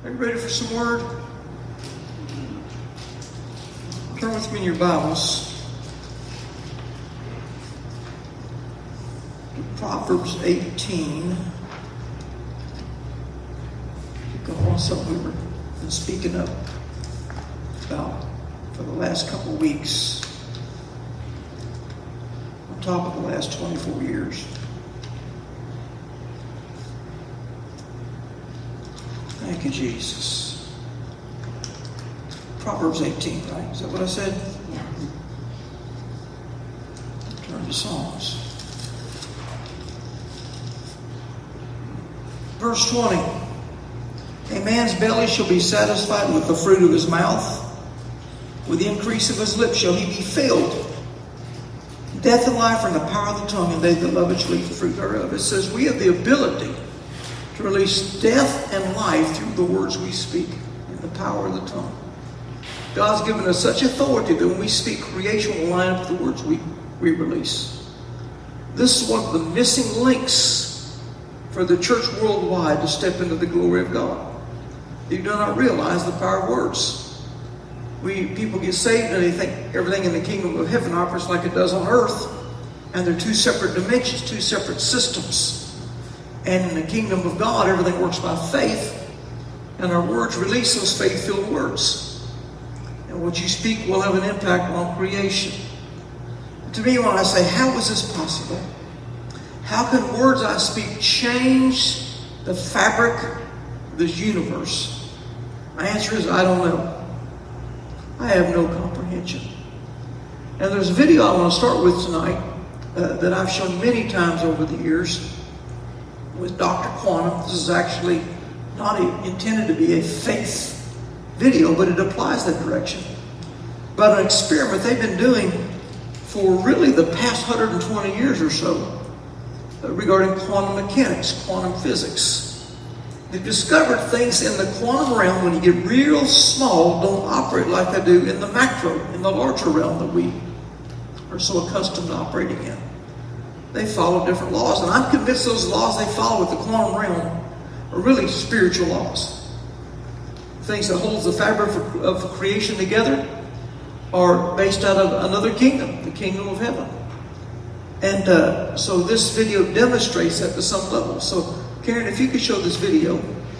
Are you ready for some word? Turn with me in your Bibles to Proverbs 18. Go on something we've been speaking about for the last couple of weeks, on top of the last 24 years. Thank you, Jesus. Proverbs 18, right? Is that what I said? Yeah. Turn to Psalms. Verse 20. A man's belly shall be satisfied with the fruit of his mouth. With the increase of his lips shall he be filled. Death and life are in the power of the tongue, and they that love it shall eat the fruit thereof. It says we have the ability to release death and life through the words we speak in the power of the tongue. God's given us such authority that when we speak, creation will line up with the words we release. This is one of the missing links for the church worldwide to step into the glory of God. They do not realize the power of words. People get saved and they think everything in the kingdom of heaven operates like it does on earth. And they're two separate dimensions, two separate systems. And in the kingdom of God, everything works by faith. And our words release those faith-filled words. And what you speak will have an impact on creation. To me, when I say, how is this possible? How can words I speak change the fabric of this universe? My answer is, I don't know. I have no comprehension. And there's a video I want to start with tonight that I've shown many times over the years with Dr. Quantum. This is actually not intended to be a faith video, but it applies that direction. But an experiment they've been doing for really the past 120 years or so regarding quantum mechanics, quantum physics. They've discovered things in the quantum realm, when you get real small, don't operate like they do in the macro, in the larger realm that we are so accustomed to operating in. They follow different laws, and I'm convinced those laws they follow with the quantum realm are really spiritual laws. Things that holds the fabric of creation together are based out of another kingdom, the kingdom of heaven. And so this video demonstrates that to some level. So, Karen, if you could show this video.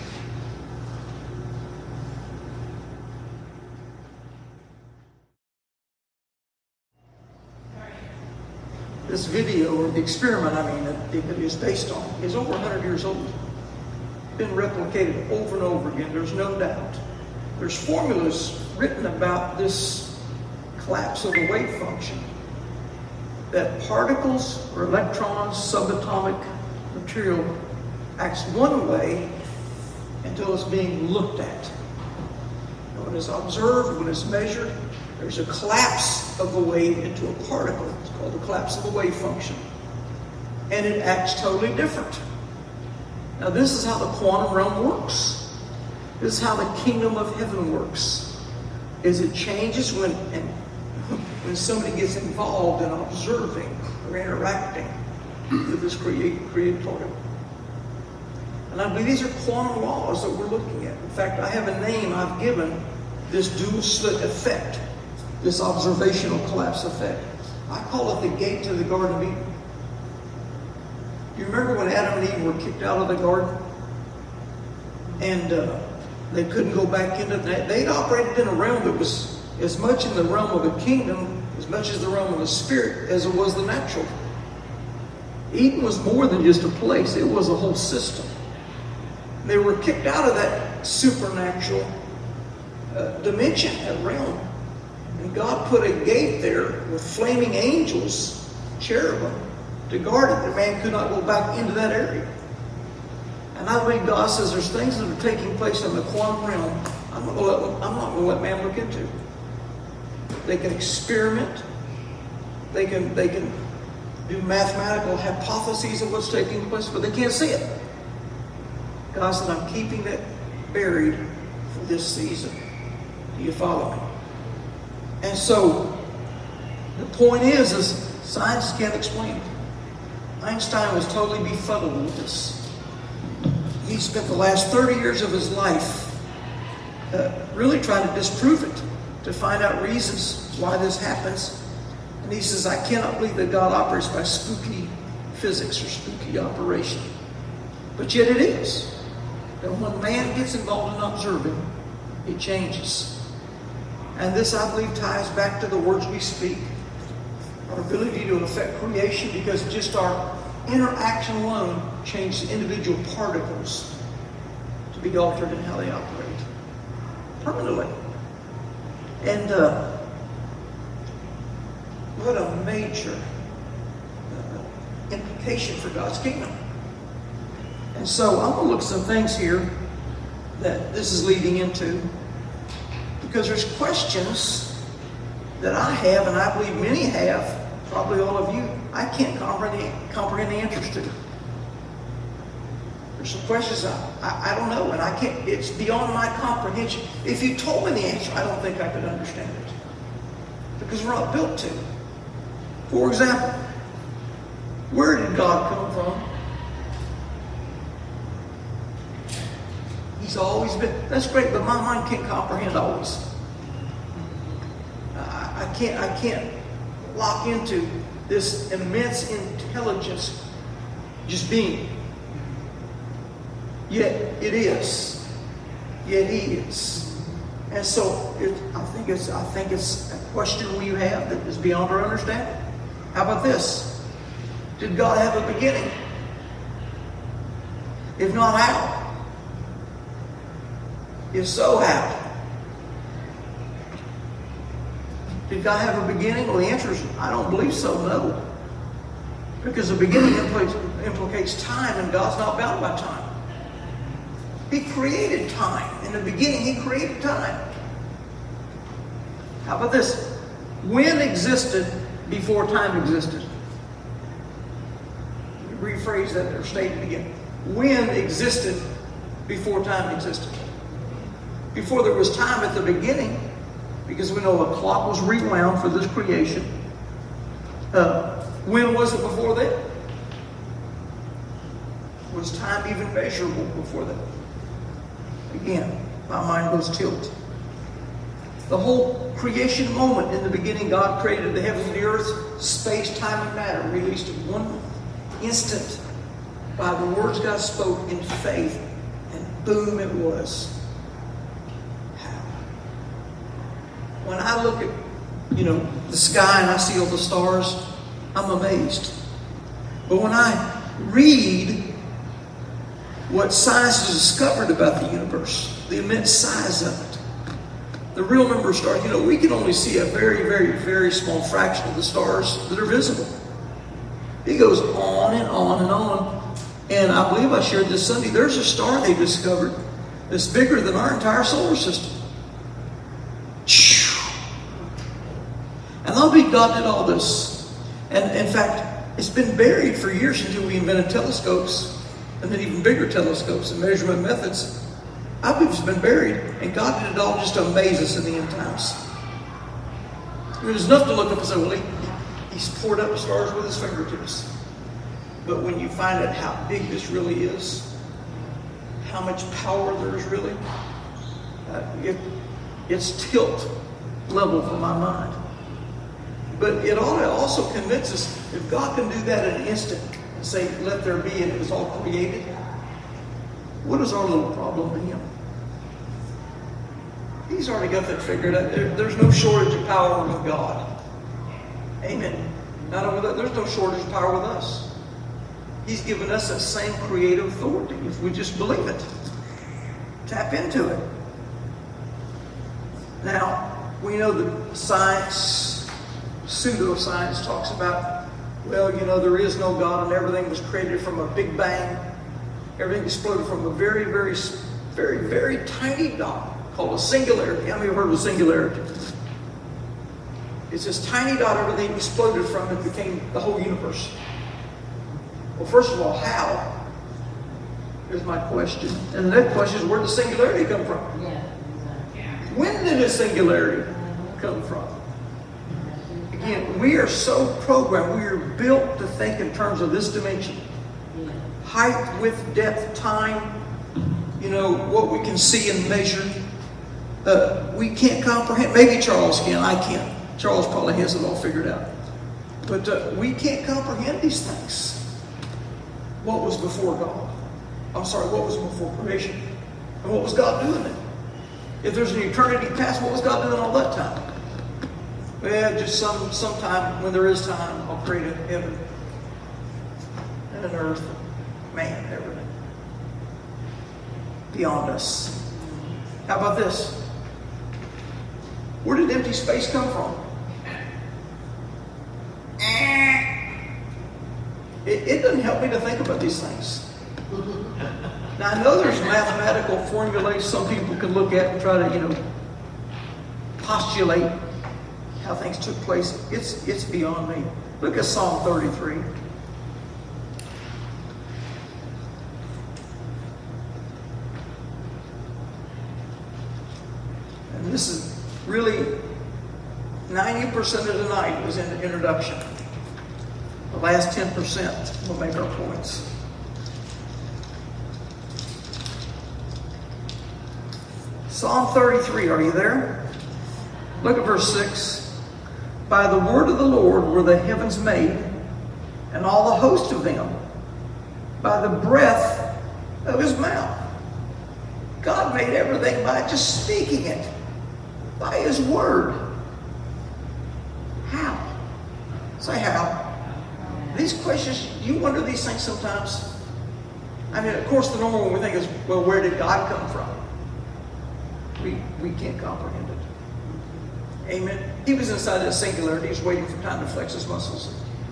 This video, or the experiment, that it is based on, is over 100 years old. Been replicated over and over again, there's no doubt. There's formulas written about this collapse of the wave function. That particles or electrons, subatomic material, acts one way until it's being looked at. And when it's observed, when it's measured, there's a collapse of the wave into a particle. It's called the collapse of the wave function. And it acts totally different. Now this is how the quantum realm works. This is how the kingdom of heaven works. Is it changes when somebody gets involved in observing or interacting with this created particle. And I believe these are quantum laws that we're looking at. In fact, I have a name I've given this dual slit effect, this observational collapse effect. I call it the gate to the Garden of Eden. Do you remember when Adam and Eve were kicked out of the garden? And they couldn't go back into that. They'd operated in a realm that was as much in the realm of the kingdom, as much as the realm of the spirit, as it was the natural. Eden was more than just a place. It was a whole system. They were kicked out of that supernatural dimension, that realm. And God put a gate there with flaming angels, cherubim, to guard it. The man could not go back into that area. And I believe God says there's things that are taking place in the quantum realm I'm not going to let man look into. They can experiment. They can do mathematical hypotheses of what's taking place, but they can't see it. God said, I'm keeping that buried for this season. Do you follow me? And so, the point is science can't explain it. Einstein was totally befuddled with this. He spent the last 30 years of his life really trying to disprove it, to find out reasons why this happens. And he says, I cannot believe that God operates by spooky physics or spooky operation. But yet it is. And when man gets involved in observing, it changes. And this, I believe, ties back to the words we speak. Our ability to affect creation, because just our interaction alone changes individual particles to be altered in how they operate permanently. And what a major implication for God's kingdom. And so I'm going to look at some things here that this is leading into, because there's questions that I have, and I believe many have, probably all of you, I can't comprehend the answers to. There's some questions I don't know, and I can't, it's beyond my comprehension. If you told me the answer, I don't think I could understand it, because we're not built to. For example, where did God come from? He's always been. That's great, but my mind can't comprehend always. I can't lock into this immense intelligence just being. Yet it is. Yet He is. And so I think it's a question you have that is beyond our understanding. How about this? Did God have a beginning? If not, how? If so, how? Did God have a beginning? Well, the answer is, I don't believe so, no. Because the beginning implicates time, and God's not bound by time. He created time. In the beginning, He created time. How about this? When existed before time existed? Rephrase that or state it again. When existed before time existed? Before there was time at the beginning, because we know a clock was rewound for this creation. When was it before then? Was time even measurable before that? Again, my mind goes tilt. The whole creation moment in the beginning, God created the heavens and the earth, space, time, and matter, released in one instant by the words God spoke in faith, and boom, it was. When I look at, the sky and I see all the stars, I'm amazed. But when I read what science has discovered about the universe, the immense size of it, the real number of stars, we can only see a very, very, very small fraction of the stars that are visible. It goes on and on and on. And I believe I shared this Sunday, there's a star they discovered that's bigger than our entire solar system. And I believe God did all this. And in fact, it's been buried for years until we invented telescopes, and then even bigger telescopes and measurement methods. I believe it's been buried. And God did it all just to amaze us in the end times. There's enough to look up and say, well, He's poured up the stars with His fingertips. But when you find out how big this really is, how much power there is really, it's tilt level for my mind. But it ought to also convince us, if God can do that in an instant and say, let there be, and it was all created, what is our little problem to Him? He's already got that figured out. There's no shortage of power with God. Amen. Not only that, there's no shortage of power with us. He's given us that same creative authority if we just believe it. Tap into it. Now, we know that science, pseudoscience, talks about, there is no God and everything was created from a big bang. Everything exploded from a very, very, very, very tiny dot called a singularity. How many have heard of a singularity? It's this tiny dot everything exploded from, it became the whole universe. Well, first of all, how? Here's my question. And the next question is, where did the singularity come from? When did the singularity come from? Again, we are so programmed, we are built to think in terms of this dimension. Height, width, depth, time, what we can see and measure. We can't comprehend. Maybe Charles can. I can't. Charles probably has it all figured out. But we can't comprehend these things. What was before God? I'm sorry, what was before creation? And what was God doing then? If there's an eternity past, what was God doing all that time? Well, just sometime when there is time, I'll create a heaven and an earth, man, everything. Beyond us. How about this? Where did empty space come from? It doesn't help me to think about these things. Now, I know there's mathematical formulas some people can look at and try to, postulate how things took place. It's beyond me. Look at Psalm 33. And this is really 90% of the night was in the introduction. The last 10% will make our points. Psalm 33, are you there? Look at verse 6. By the word of the Lord were the heavens made, and all the host of them, by the breath of his mouth. God made everything by just speaking it, by his word. How? Say how. These questions, you wonder these things sometimes. I mean, of course, the normal one we think is, well, where did God come from? We can't comprehend it. Amen. He was inside that singularity. He was waiting for time to flex his muscles.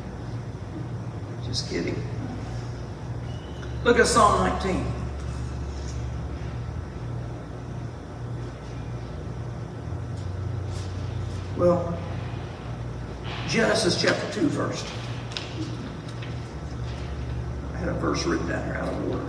Just kidding. Look at Psalm 19. Well, Genesis chapter 2 first. I had a verse written down here out of order.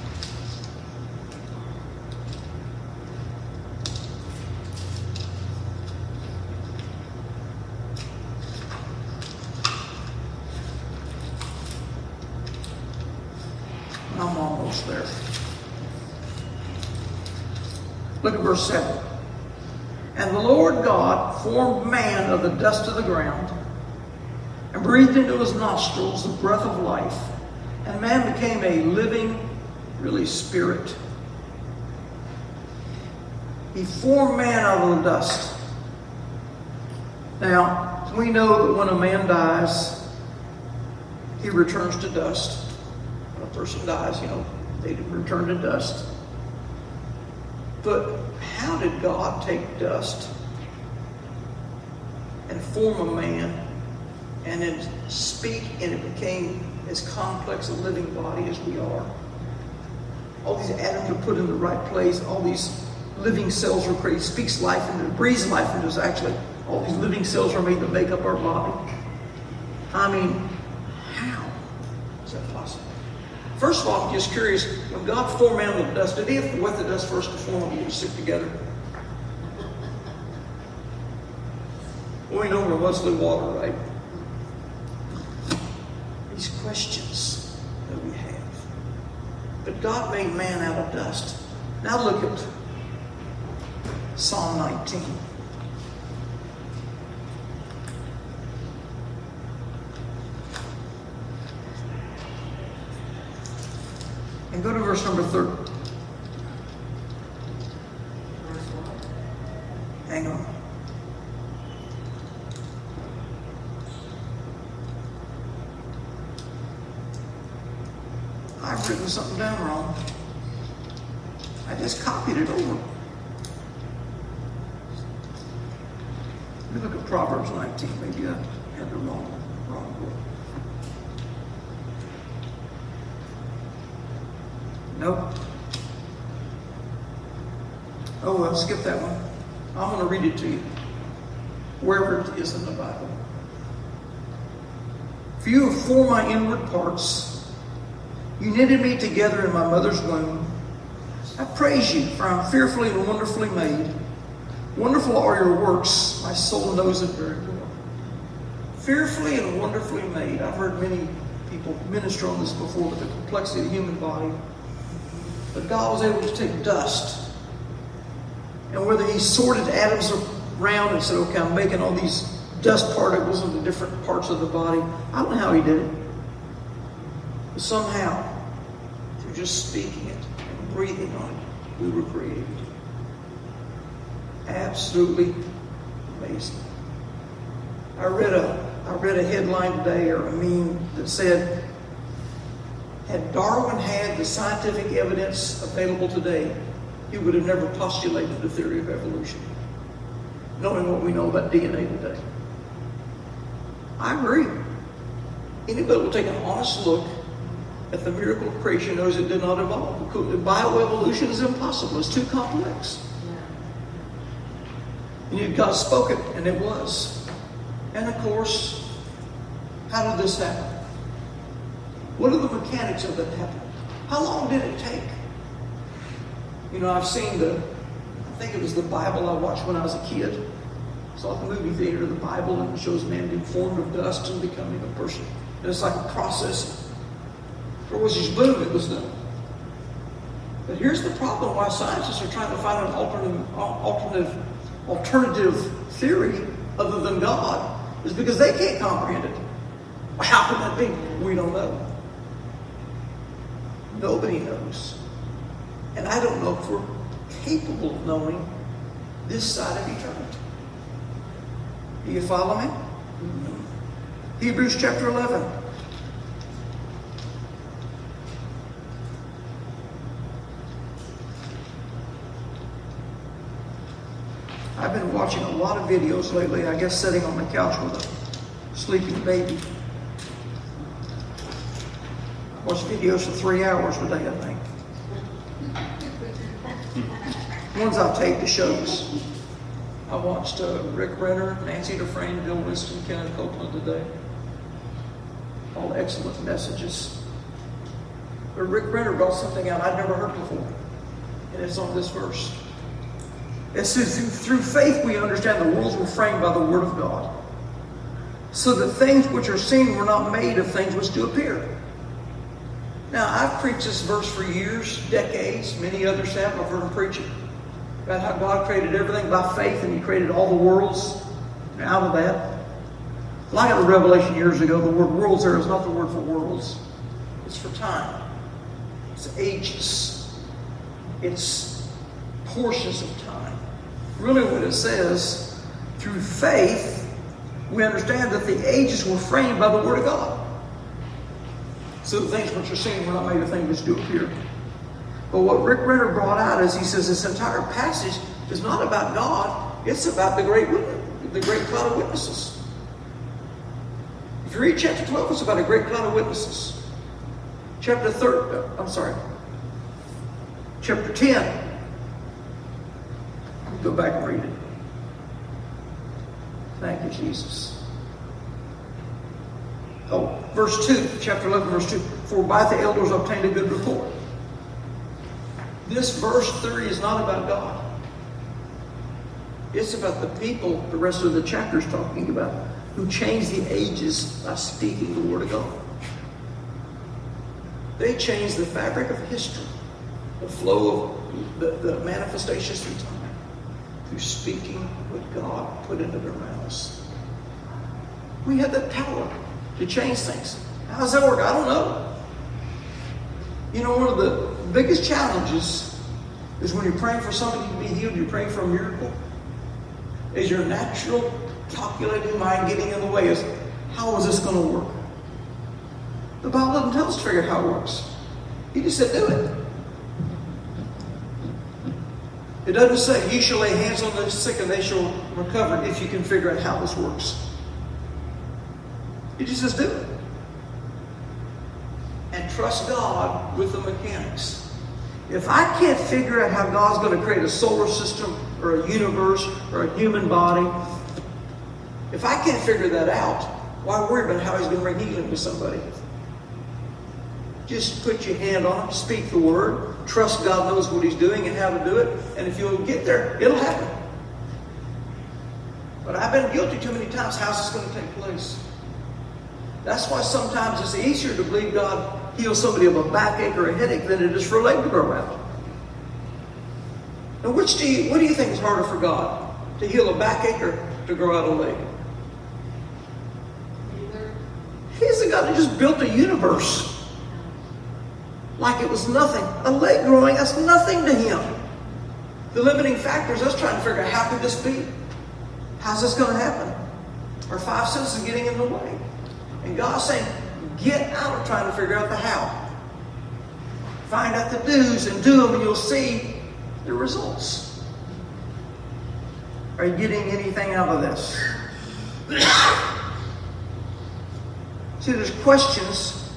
I'm almost there. Look at verse 7. And the Lord God formed man of the dust of the ground and breathed into his nostrils the breath of life. And man became a living, really, spirit. He formed man out of the dust. Now, we know that when a man dies, he returns to dust. When a person dies, they return to dust. But how did God take dust and form a man and then speak, and it became as complex a living body as we are? All these atoms are put in the right place. All these living cells are created. He speaks life into it, breathes life into us. Actually, all these living cells are made to make up our body. I mean, how is that possible? First of all, I'm just curious, when God formed man with dust, did he have to wet the dust first to form them to stick together? Well, we know we're mostly water, right? These questions that we have. But God made man out of dust. Now look at Psalm 19. And go to verse number 30. Hang on. I've written something down wrong. I just copied it over. Let me look at Proverbs 19. Maybe I had the wrong book. Nope. Oh, well, skip that one. I'm going to read it to you, wherever it is in the Bible. For you have formed my inward parts. You knitted me together in my mother's womb. I praise you, for I am fearfully and wonderfully made. Wonderful are your works. My soul knows it very well. Fearfully and wonderfully made. I've heard many people minister on this before, but the complexity of the human body. But God was able to take dust and whether he sorted atoms around and said, okay, I'm making all these dust particles into different parts of the body. I don't know how he did it. But somehow, through just speaking it and breathing on it, we were created. Absolutely amazing. I read a headline today, or a meme, that said, had Darwin had the scientific evidence available today, he would have never postulated the theory of evolution, knowing what we know about DNA today. I agree. Anybody will take an honest look at the miracle of creation knows it did not evolve. Bioevolution is impossible. It's too complex. And yet God spoke it, and it was. And of course, how did this happen? What are the mechanics of it happen? How long did it take? You know, I've seen I think it was the Bible I watched when I was a kid. I saw the movie theater, the Bible, and it shows man being formed of dust and becoming a person. And it's like a process. There was this boom, it was done. But here's the problem why scientists are trying to find an alternative theory other than God, is because they can't comprehend it. How can that be? We don't know. Nobody knows. And I don't know if we're capable of knowing this side of eternity. Do you follow me? Mm-hmm. Hebrews chapter 11. I've been watching a lot of videos lately, I guess sitting on the couch with a sleeping baby. I watch videos for 3 hours a day, I think. Ones I take, the shows. I watched Rick Renner, Nancy Dufresne, Bill Winston, Kenneth Copeland today. All excellent messages. But Rick Renner brought something out I'd never heard before. And it's on this verse. It says, through faith we understand the worlds were framed by the word of God, so that things which are seen were not made of things which do appear. Now, I've preached this verse for years, decades. Many others have. I've heard them preach it. About how God created everything by faith, and He created all the worlds out of that. Well, I got a revelation years ago. The word worlds there is not the word for worlds. It's for time. It's ages. It's portions of time. Really what it says, through faith, we understand that the ages were framed by the Word of God. So the things which are seen were not made of things which do appear. But what Rick Renner brought out is, he says this entire passage is not about God, it's about the great cloud of witnesses. If you read chapter 12, it's about a great cloud of witnesses. Chapter 10, go back and read it. Thank you, Jesus. Oh, verse 2, chapter 11, verse 2. For by the elders obtained a good report. This verse 3 is not about God. It's about the people the rest of the chapter is talking about, who changed the ages by speaking the word of God. They changed the fabric of history, the flow of the manifestations through time, through speaking what God put into their mouths. We have that power to change things. How does that work? I don't know. You know, one of the biggest challenges is when you're praying for somebody to be healed, you're praying for a miracle, is your natural calculating mind getting in the way is, how is this going to work? The Bible doesn't tell us to figure out how it works. He just said, do it. It doesn't say, you shall lay hands on the sick and they shall recover, if you can figure out how this works. He just says, do it. And trust God with the mechanics. If I can't figure out how God's going to create a solar system or a universe or a human body, if I can't figure that out, why worry about how He's going to bring healing to somebody? Just put your hand on it, speak the word, trust God knows what He's doing and how to do it, and if you'll get there, it'll happen. But I've been guilty too many times. How's this going to take place? That's why sometimes it's easier to believe God heals somebody of a backache or a headache than it is for a leg to grow out. Now, what do you think is harder for God? To heal a backache or to grow out a leg? Neither. He's the God that just built a universe like it was nothing. A leg growing, that's nothing to him. The limiting factor is us trying to figure out, how could this be? How's this going to happen? Our five senses are getting in the way. And God's saying, get out of trying to figure out the how. Find out the do's and do them, and you'll see the results. Are you getting anything out of this? See, there's questions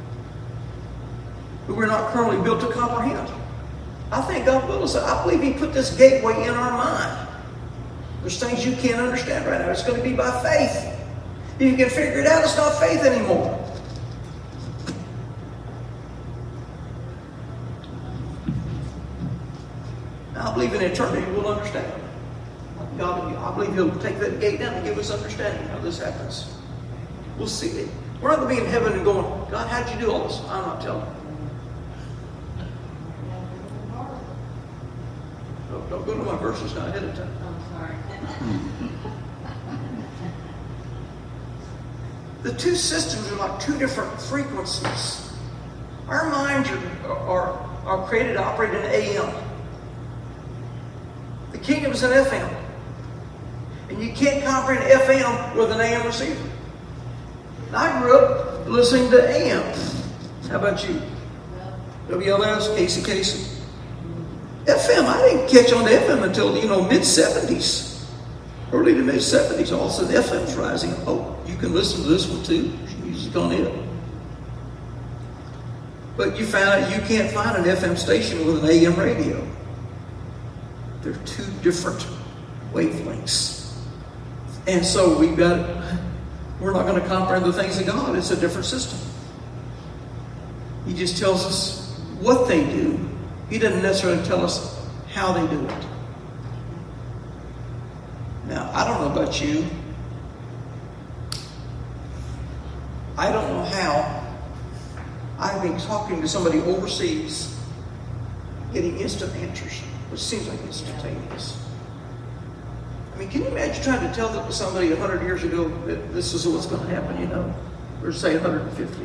that we're not currently built to comprehend. I think God will us. I believe He put this gateway in our mind. There's things you can't understand right now. It's going to be by faith. If you can figure it out, it's not faith anymore. I believe in eternity we'll understand. God, I believe He'll take that gate down and give us understanding how this happens. We'll see it. We're not going to be in heaven and going, God, how'd you do all this? I'm not telling you. Don't go to my verses now ahead of time. I'm sorry. The two systems are like two different frequencies. Our minds are created to operate in AM. The kingdom is in FM. And you can't comprehend FM with an AM receiver. I grew up listening to AM. How about you? WLS, Casey. FM, I didn't catch on to FM until, mid-70s. Early to mid-70s, all of a sudden FM's rising. Oh, you can listen to this one too. Music on it. But you found out you can't find an FM station with an AM radio. They're two different wavelengths. And so we're not going to comprehend the things of God. It's a different system. He just tells us what they do. He doesn't necessarily tell us how they do it. Now, I don't know about you. I don't know how. I've been talking to somebody overseas, getting instant answers, which seems like instantaneous. I mean, can you imagine trying to tell somebody 100 years ago that this is what's going to happen, or say 150?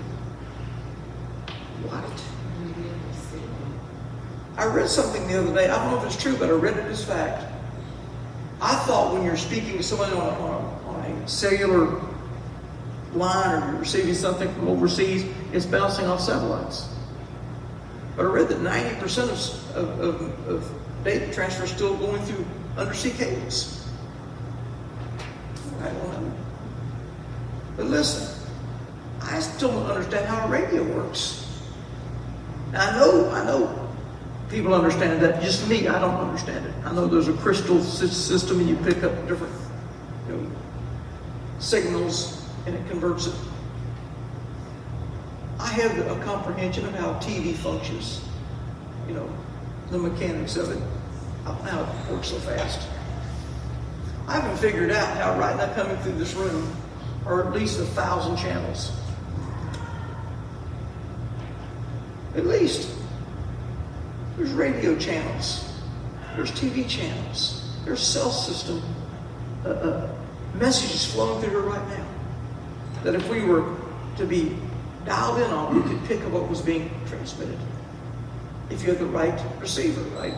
What? I read something the other day. I don't know if it's true, but I read it as fact. I thought when you're speaking to somebody on a cellular line, or you're receiving something from overseas, it's bouncing off satellites. But I read that 90% of data transfer is still going through undersea cables. I don't know. But listen, I still don't understand how radio works. Now, I know people understand that. Just me, I don't understand it. I know there's a crystal system and you pick up different signals and it converts it. I have a comprehension of how TV functions, the mechanics of it, how it works so fast. I haven't figured out how right now coming through this room are at least 1,000 channels. At least. There's radio channels. There's TV channels. There's cell system messages flowing through here right now. That if we were to be dialed in on, we could pick up what was being transmitted. If you have the right receiver, right?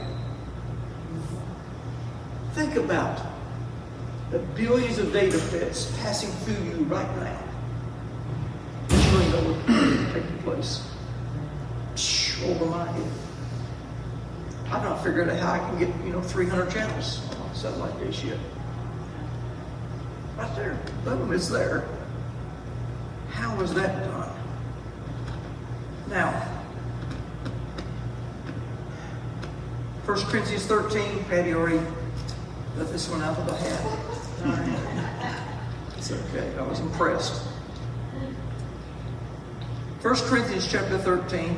Think about the billions of data bits passing through you right now. You really know what's taking place. Over my head. I've not figured out how I can get 300 channels on a satellite dish yet. Right there, boom, it's there. How was that done? Now, 1 Corinthians 13, Patty already let this one out of the hat. It's okay, I was impressed. 1 Corinthians chapter 13.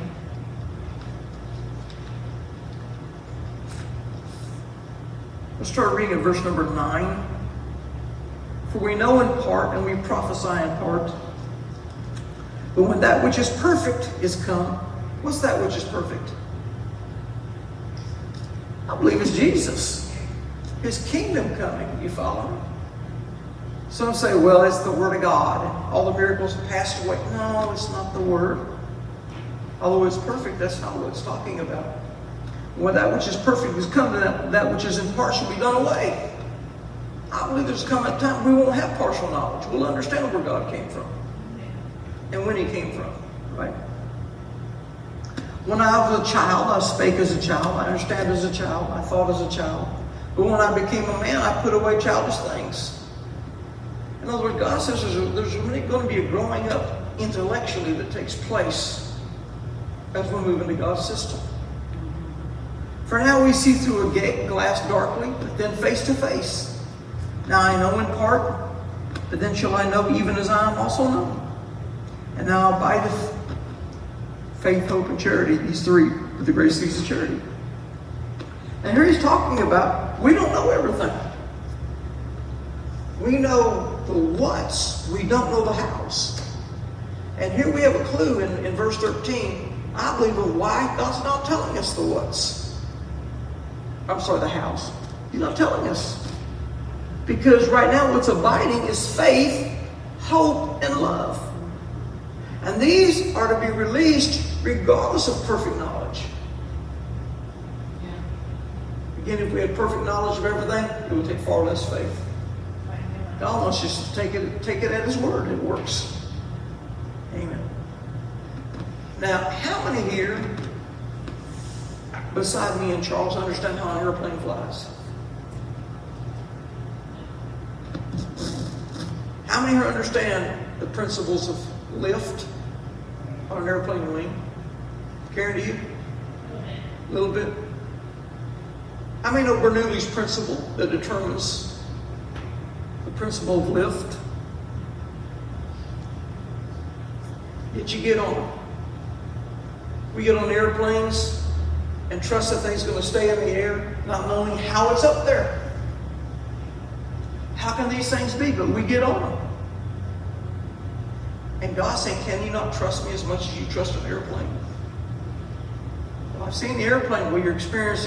Let's start reading at verse number 9. For we know in part and we prophesy in part. But when that which is perfect is come, what's that which is perfect? I believe it's Jesus. His kingdom coming. You follow me? Some say, well, it's the Word of God. And all the miracles have passed away. No, it's not the Word. Although it's perfect, that's not what it's talking about. When that which is perfect has come, that which is in part shall be done away. I believe there's come a time we won't have partial knowledge. We'll understand where God came from and when He came from, right? When I was a child, I spake as a child. I understand as a child. I thought as a child. But when I became a man, I put away childish things. In other words, God says there's really going to be a growing up intellectually that takes place as we move into God's system. For now we see through a glass darkly, but then face to face. Now I know in part, but then shall I know even as I am also known. And now abideth faith, hope, and charity, these three, with the greatest of these is charity. And here he's talking about, we don't know everything. We know the whats, we don't know the hows. And here we have a clue in verse 13, I believe, of why God's not telling us the whats. I'm sorry, the hows. He's not telling us. Because right now what's abiding is faith, hope, and love. And these are to be released regardless of perfect knowledge. Again, if we had perfect knowledge of everything, it would take far less faith. God wants us to take it at His word. It works. Amen. Now, how many here, beside me and Charles, understand how an airplane flies? How many here understand the principles of lift on an airplane wing? Karen, do you? A little bit? How many know Bernoulli's principle that determines the principle of lift? Yet you get on. We get on airplanes and trust that thing's going to stay in the air, not knowing how it's up there. How can these things be? But we get on them. And God's saying, can you not trust me as much as you trust an airplane? Well, I've seen the airplane where your experience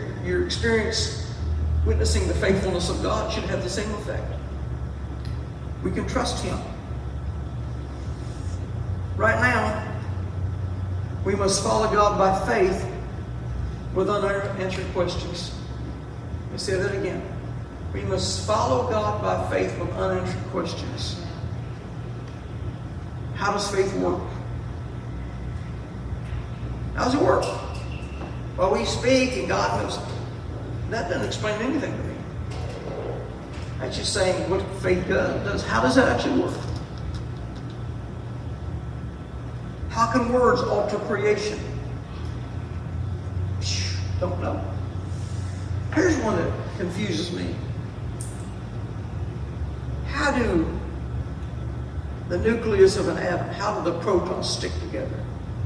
witnessing the faithfulness of God should have the same effect. We can trust Him. Right now, we must follow God by faith with unanswered questions. Let me say that again. We must follow God by faith with unanswered questions. How does faith work? How does it work? Well, we speak and God knows. That doesn't explain anything to me. That's just saying what faith does. How does that actually work? How can words alter creation? Don't know. Here's one that confuses me. How do the nucleus of an atom, how do the protons stick together?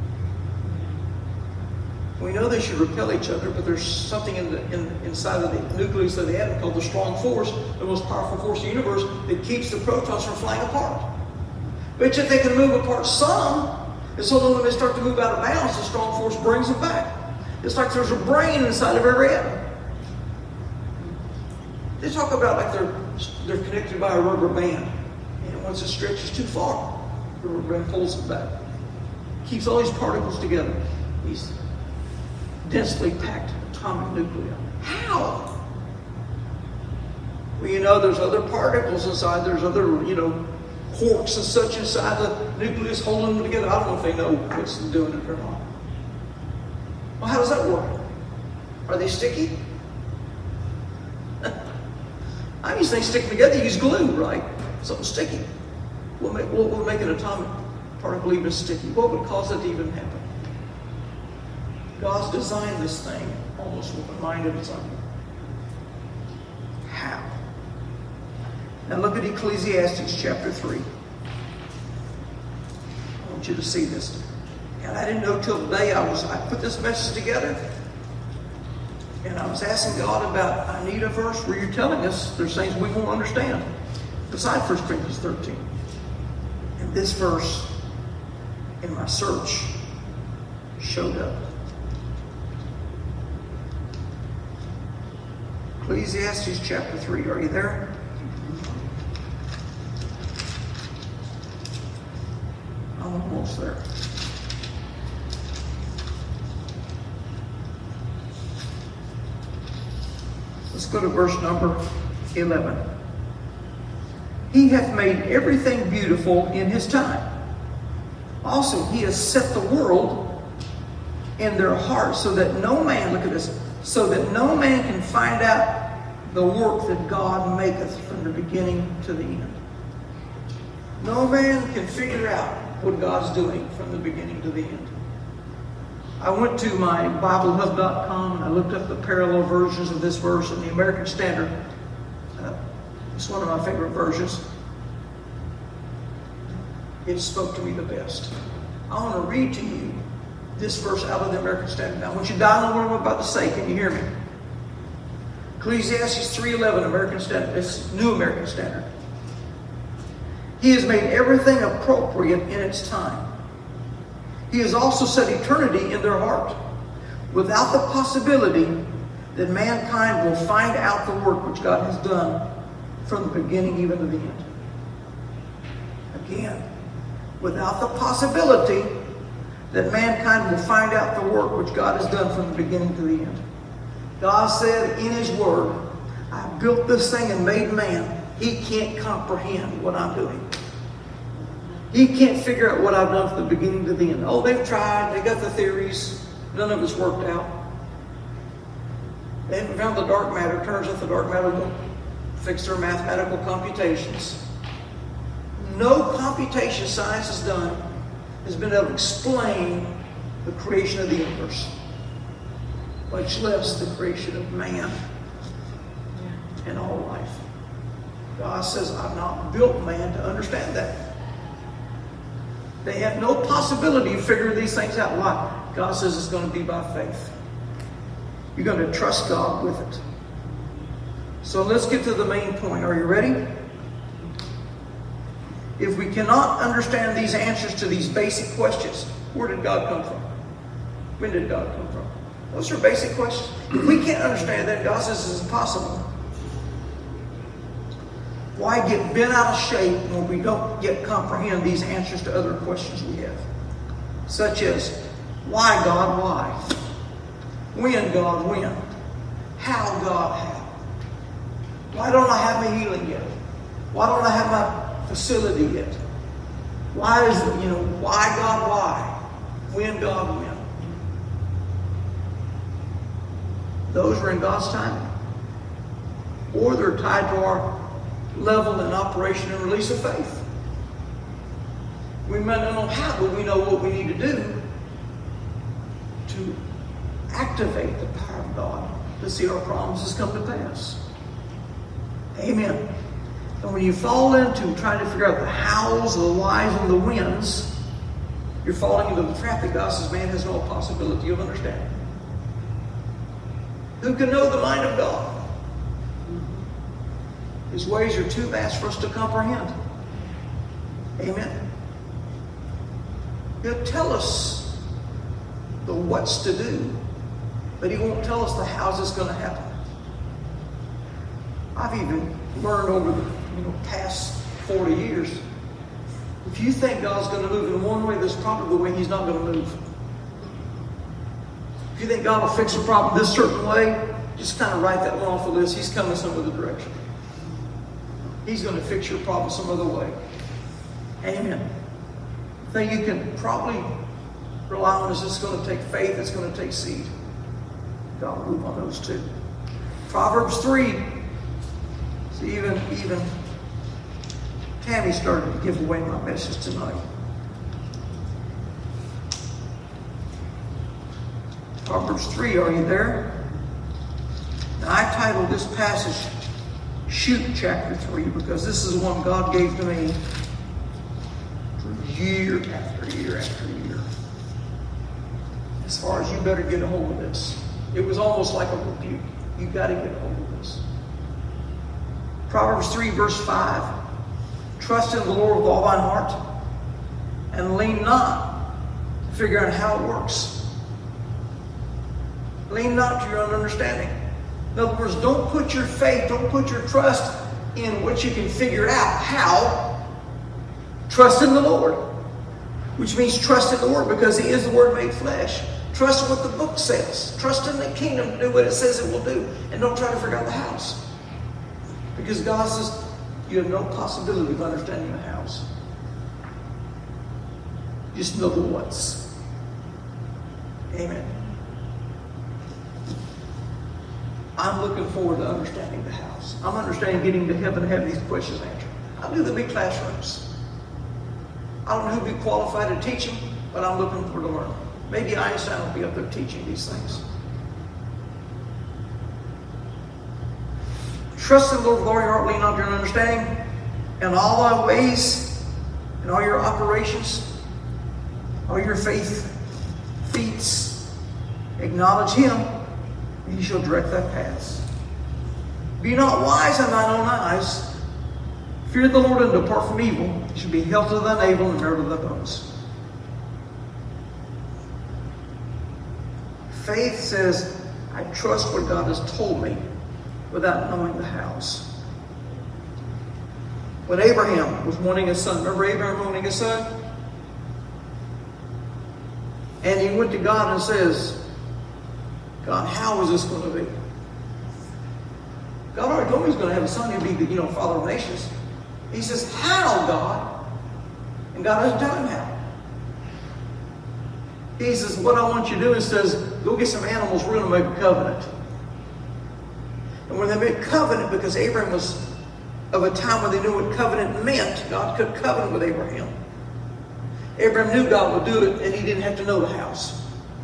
We know they should repel each other, but there's something inside of the nucleus of the atom called the strong force, the most powerful force in the universe, that keeps the protons from flying apart. But yet they can move apart some, and so then when they start to move out of bounds, the strong force brings them back. It's like there's a brain inside of every atom. They talk about like they're connected by a rubber band. And once it stretches too far, the rubber band pulls it back. Keeps all these particles together. These densely packed atomic nuclei. How? Well, you know, there's other particles inside. There's other, quarks and such inside the nucleus holding them together. I don't know if they know what's doing it or not. Well, how does that work? Are they sticky? I mean, these things stick together. You use glue, right? Something sticky. What would make an atomic particle even sticky? What would cause it to even happen? God's designed this thing almost with a mind of its own. How? Now look at Ecclesiastes chapter 3. I want you to see this. And I didn't know till today I put this message together. And I was asking God about, I need a verse where you're telling us there's things we won't understand. Besides 1 Corinthians 13. And this verse in my search showed up. Ecclesiastes chapter 3. Are you there? I'm almost there. Let's go to verse number 11. He hath made everything beautiful in his time. Also, he has set the world in their hearts so that no man, look at this, so that no man can find out the work that God maketh from the beginning to the end. No man can figure out what God's doing from the beginning to the end. I went to my BibleHub.com and I looked up the parallel versions of this verse in the American Standard. It's one of my favorite versions. It spoke to me the best. I want to read to you this verse out of the American Standard. Now, I want you to dial in what I'm about to say. Can you hear me? Ecclesiastes 3:11, American Standard. This New American Standard. He has made everything appropriate in its time. He has also set eternity in their heart, without the possibility that mankind will find out the work which God has done from the beginning even to the end. Again, without the possibility that mankind will find out the work which God has done from the beginning to the end. God said in His Word, I built this thing and made man. He can't comprehend what I'm doing. He can't figure out what I've done from the beginning to the end. Oh, they've tried. They got the theories. None of it's worked out. They haven't found the dark matter. Turns out the dark matter won't fix their mathematical computations. No computation science has done has been able to explain the creation of the universe, much less the creation of man and all life. God says, I've not built man to understand that. They have no possibility of figuring these things out. Why? God says it's going to be by faith. You're going to trust God with it. So let's get to the main point. Are you ready? If we cannot understand these answers to these basic questions, where did God come from? When did God come from? Those are basic questions. If we can't understand that, God says it's impossible. Why get bent out of shape when we don't yet comprehend these answers to other questions we have? Such as, why God, why? When God, when? How God, how? Why don't I have my healing yet? Why don't I have my facility yet? Why is it, why God, why? When God, when? Those are in God's timing. Or they're tied to our level and operation and release of faith. We might not know how, but we know what we need to do to activate the power of God to see our promises come to pass. Amen. And when you fall into trying to figure out the hows, the whys, and the whens, you're falling into the trap that God says man has no possibility of understanding. Who can know the mind of God? His ways are too vast for us to comprehend. Amen. He'll tell us the what's to do, but He won't tell us the how's it's going to happen. I've even learned over the past 40 years, if you think God's going to move in one way, that's probably the way He's not going to move. If you think God will fix a problem this certain way, just kind of write that one off the list. He's coming some other direction. He's going to fix your problem some other way. Amen. The thing you can probably rely on is it's going to take faith, it's going to take seed. God will move on those two. Proverbs 3. See, even Tammy started to give away my message tonight. Proverbs 3, are you there? Now, I titled this passage Shoot chapter 3 because this is the one God gave to me for year after year after year. As far as you better get a hold of this. It was almost like a rebuke. You got to get a hold of this. Proverbs 3 verse 5. Trust in the Lord with all thine heart and lean not to figure out how it works. Lean not to your own understanding. In other words, don't put your faith, don't put your trust in what you can figure out how. Trust in the Lord, which means trust in the Word, because He is the Word made flesh. Trust in what the book says. Trust in the kingdom to do what it says it will do. And don't try to figure out the house. Because God says you have no possibility of understanding the house. Just know the what's. Amen. I'm looking forward to understanding the house. I'm understanding getting to heaven and having these questions answered. I'll do the big classrooms. I don't know who'll be qualified to teach them, but I'm looking forward to learn. Maybe Einstein will be up there teaching these things. Trust in the Lord with all your heart, lean not to your own understanding. In all thy ways, in all your operations, all your faith feats, acknowledge Him, and He shall direct thy paths. Be not wise in thine own eyes. Fear the Lord and depart from evil. You shall be health to thy navel and nerve to thy bones. Faith says, I trust what God has told me without knowing the hows. When Abraham was wanting a son, remember Abraham wanting a son? And he went to God and says, God, how is this going to be? God already told me He's going to have a son. He'll be the father of nations. He says, how, God? And God doesn't tell him how. He says, what I want you to do is says, go get some animals. We're going to make a covenant. And when they made covenant, because Abraham was of a time when they knew what covenant meant, God could covenant with Abraham. Abraham knew God would do it, and he didn't have to know the house.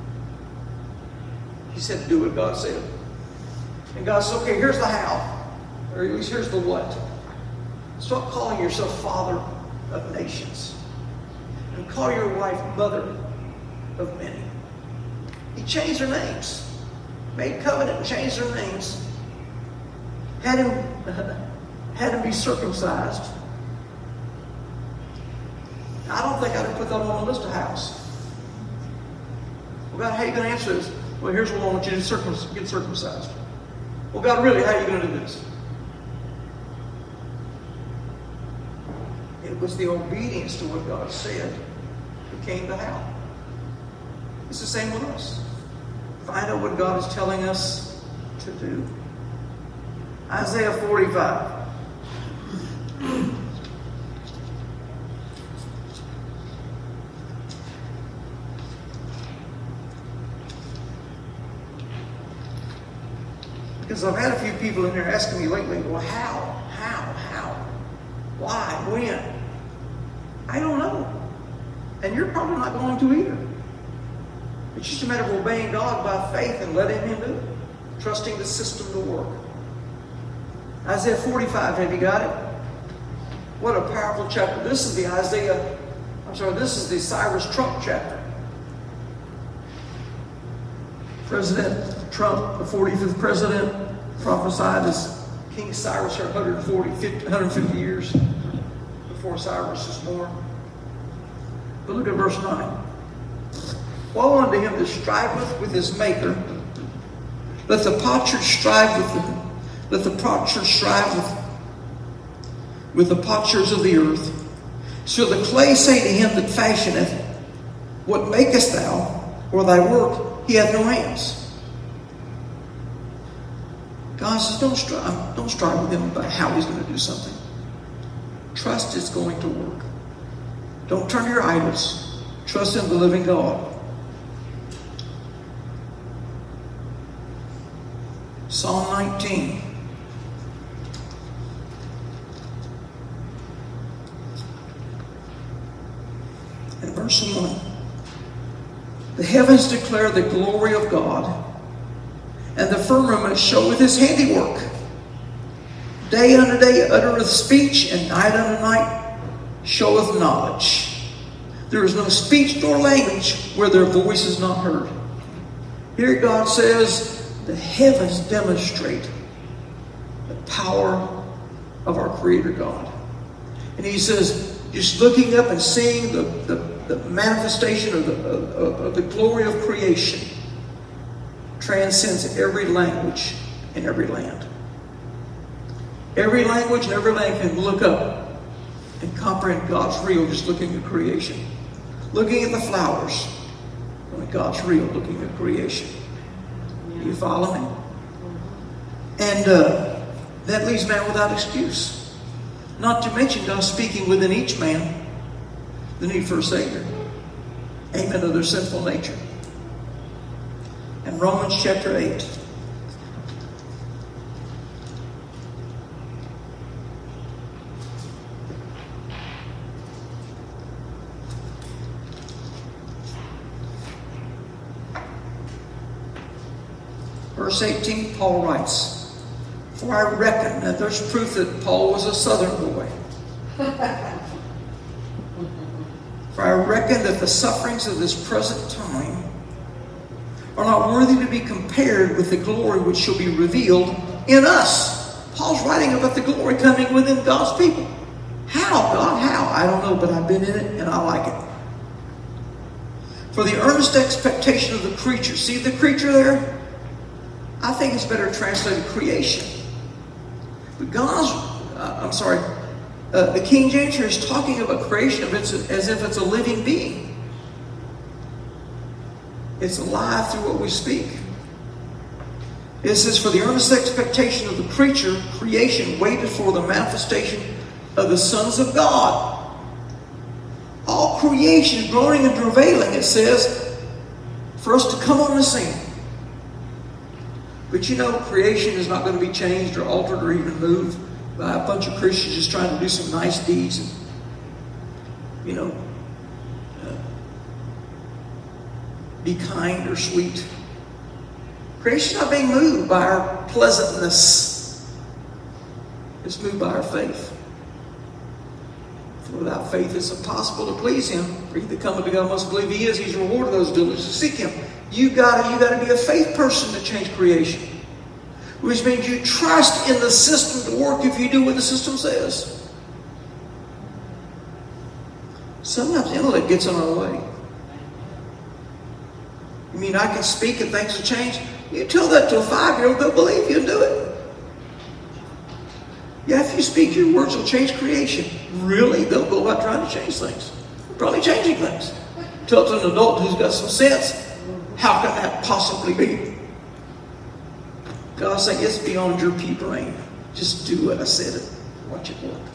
He said to do what God said. And God said, okay, here's the how. Or at least here's the what. Stop calling yourself father of nations. And call your wife mother of many. He changed their names. Made covenant and changed their names. Had him be circumcised. I don't think I'd have put that on the list of house. Well, God, how are you going to answer this? Well, here's what I want you to get circumcised. Well, God, really, how are you going to do this? It was the obedience to what God said became the how. It's the same with us. Find out what God is telling us to do. Isaiah 45. Because I've had a few people in there asking me lately, well, how? Why? When? I don't know. And you're probably not going to either. It's just a matter of obeying God by faith and letting Him do it. Trusting the system to work. Isaiah 45, have you got it? What a powerful chapter. This is the Cyrus Trump chapter. President Trump, the 45th president, prophesied as King Cyrus 150 years before Cyrus was born. But look at verse 9. Woe unto him that striveth with his maker. Let the potsherd strive with him. Let the potsherd strive with the potsherds of the earth. So the clay say to him that fashioneth, what makest thou? Or thy work, he hath no hands. God says, don't strive with him about how he's going to do something. Trust it's going to work. Don't turn to your idols. Trust in the living God. Psalm 19. And verse 1. The heavens declare the glory of God, and the firmament showeth his handiwork. Day unto day uttereth speech, and night unto night showeth knowledge. There is no speech nor language where their voice is not heard. Here God says, the heavens demonstrate the power of our Creator God. And He says, just looking up and seeing the manifestation of the glory of creation transcends every language in every land. Every language and every land can look up and comprehend God's real just looking at creation. Looking at the flowers, when God's real looking at creation. Do you follow me? And that leaves man without excuse. Not to mention God speaking within each man the need for a Savior. Amen to their sinful nature. And Romans chapter 8. Verse 18, Paul writes, "For I reckon," that there's proof that Paul was a southern boy. "For I reckon that the sufferings of this present time are not worthy to be compared with the glory which shall be revealed in us." Paul's writing about the glory coming within God's people. How, God? How? I don't know, but I've been in it and I like it. "For the earnest expectation of the creature." See the creature there? I think it's better translated creation. But the King James here is talking about creation as if it's a living being. It's alive through what we speak. It says, "For the earnest expectation of the creature, creation, waited for the manifestation of the sons of God." All creation groaning and travailing, it says, for us to come on the scene. But you know, creation is not going to be changed or altered or even moved by a bunch of Christians just trying to do some nice deeds and, be kind or sweet. Creation is not being moved by our pleasantness. It's moved by our faith. For without faith it's impossible to please Him. For he that cometh to God must believe He is. He's rewarded those diligent who seek Him. You got to be a faith person to change creation. Which means you trust in the system to work if you do what the system says. Sometimes intellect gets in our way. You mean I can speak and things will change? You tell that to a 5-year-old, they'll believe you and do it. Yeah, if you speak, your words will change creation. Really? They'll go about trying to change things. Probably changing things. Tell it to an adult who's got some sense. How can that possibly be? God's saying, it's beyond your pea brain. Just do what I said and watch it work.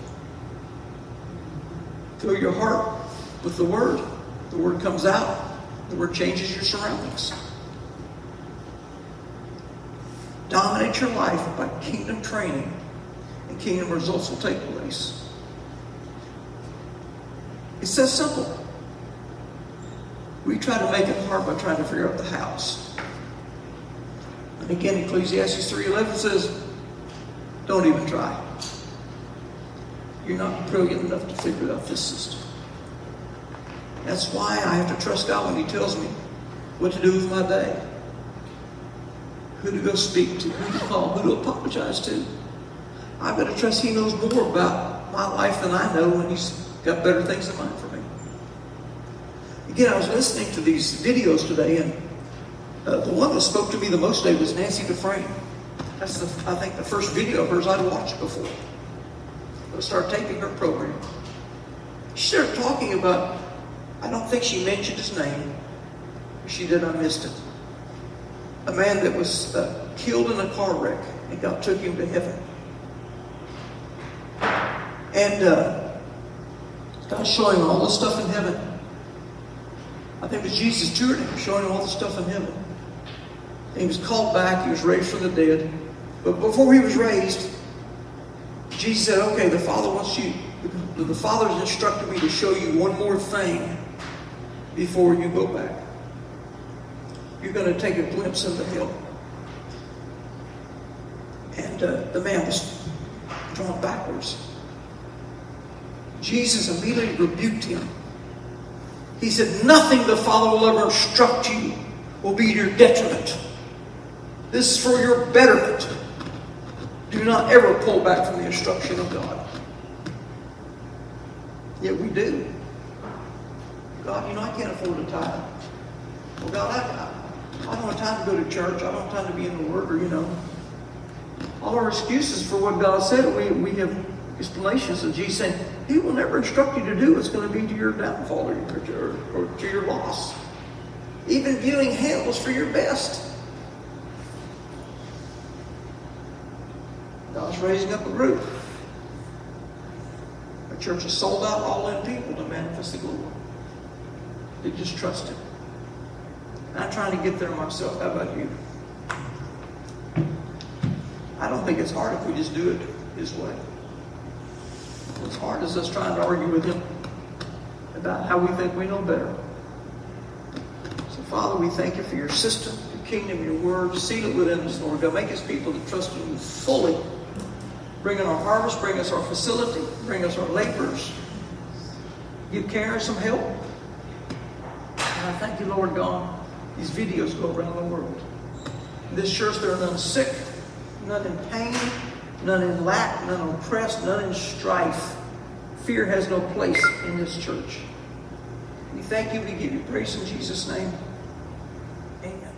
Fill your heart with the Word. The Word comes out. The Word changes your surroundings. Dominate your life by kingdom training, and kingdom results will take place. It's that simple. We try to make it hard by trying to figure out the house. And again, Ecclesiastes 3:11 says, don't even try. You're not brilliant enough to figure out this system. That's why I have to trust God when He tells me what to do with my day. Who to go speak to, who to call, who to apologize to. I've got to trust He knows more about my life than I know, and He's got better things in mind for me. Again, I was listening to these videos today, and the one that spoke to me the most today was Nancy Dufresne. That's, I think, the first video of hers I'd watched before. I started taping her program. She started talking about, I don't think she mentioned his name. If she did, I missed it. A man that was killed in a car wreck, and God took him to heaven. And God's showing him all the stuff in heaven. I think it was Jesus toured him, showing him all the stuff in heaven. And he was called back. He was raised from the dead. But before he was raised, Jesus said, okay, the Father has instructed me to show you one more thing before you go back. You're going to take a glimpse into hell. And the man was drawn backwards. Jesus immediately rebuked him. He said, nothing the Father will ever instruct you will be to your detriment. This is for your betterment. Do not ever pull back from the instruction of God. Yet we do. God, I can't afford a tithe. Well, God, I don't have time to go to church. I don't have time to be in the Word, all our excuses for what God said, we have explanations of Jesus saying, He will never instruct you to do what's going to be to your downfall or to your loss. Even viewing hell was for your best. God's raising up a group. A church is sold out, all-in people to manifest the glory. They just trust Him. I'm trying to get there myself. How about you? I don't think it's hard if we just do it His way. What's hard is us trying to argue with Him about how we think we know better. So, Father, we thank You for Your system, Your kingdom, Your word. Seal it within us, Lord God. Make us people that trust in You fully. Bring in our harvest, bring us our facility, bring us our laborers. Give Karen some help. And I thank You, Lord God. These videos go around the world. In this church, there are none sick, none in pain, none in lack, none oppressed, none in strife. Fear has no place in this church. We thank You. We give You praise in Jesus' name. Amen.